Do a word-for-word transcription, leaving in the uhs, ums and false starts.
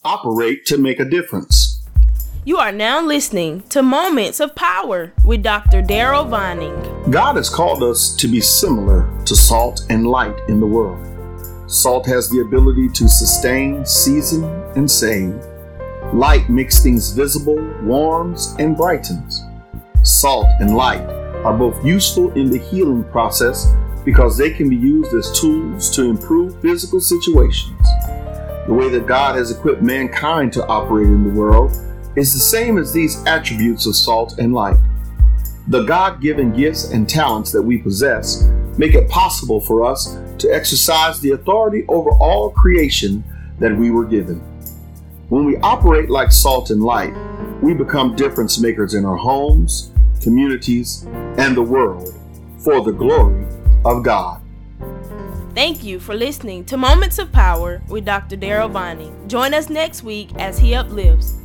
operate to make a difference. You are now listening to Moments of Power with Doctor Daryl Vining. God has called us to be similar to salt and light in the world. Salt has the ability to sustain, season, and save. Light makes things visible, warms, and brightens. Salt and light are both useful in the healing process because they can be used as tools to improve physical situations. The way that God has equipped mankind to operate in the world is the same as these attributes of salt and light. The God-given gifts and talents that we possess make it possible for us to exercise the authority over all creation that we were given. When we operate like salt and light, we become difference makers in our homes, communities, and the world for the glory of God. Thank you for listening to Moments of Power with Doctor Daryl Vining. Join us next week as he uplifts.